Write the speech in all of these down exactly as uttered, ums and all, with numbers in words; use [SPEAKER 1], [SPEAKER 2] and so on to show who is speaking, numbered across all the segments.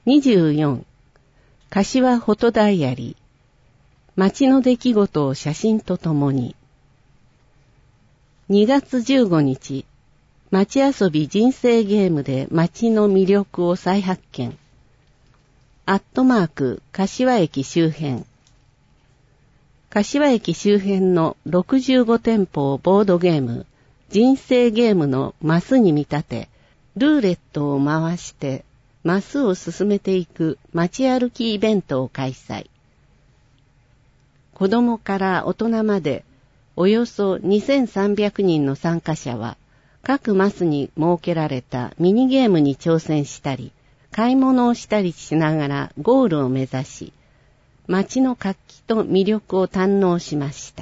[SPEAKER 1] にじゅうよん、柏フォトダイアリー。街の出来事を写真とともに。にがつじゅうごにち、街遊び人生ゲームで街の魅力を再発見。アットマーク柏駅周辺。柏駅周辺のろくじゅうごてんぽをボードゲーム、人生ゲームのマスに見立て、ルーレットを回してマスを進めていく街歩きイベントを開催。子供から大人までおよそにせんさんびゃくにんの参加者は各マスに設けられたミニゲームに挑戦したり、買い物をしたりしながらゴールを目指し、街の活気と魅力を堪能しました。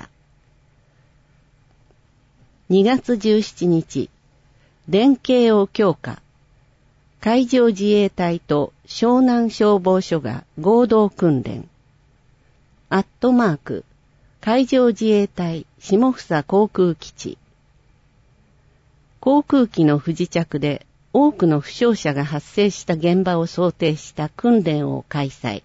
[SPEAKER 1] にがつじゅうしちにち、連携を強化。海上自衛隊と湘南消防署が合同訓練。アットマーク、海上自衛隊下総航空基地。航空機の不時着で多くの負傷者が発生した現場を想定した訓練を開催。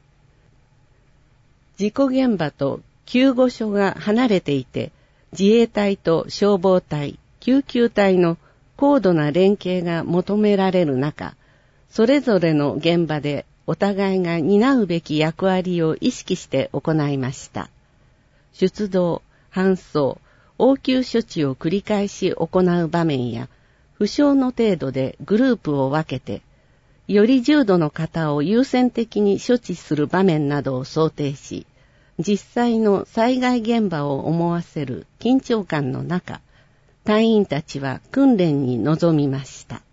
[SPEAKER 1] 事故現場と救護所が離れていて、自衛隊と消防隊、救急隊の高度な連携が求められる中、それぞれの現場でお互いが担うべき役割を意識して行いました。出動、搬送、応急処置を繰り返し行う場面や、負傷の程度でグループを分けて、より重度の方を優先的に処置する場面などを想定し、実際の災害現場を思わせる緊張感の中、隊員たちは訓練に臨みました。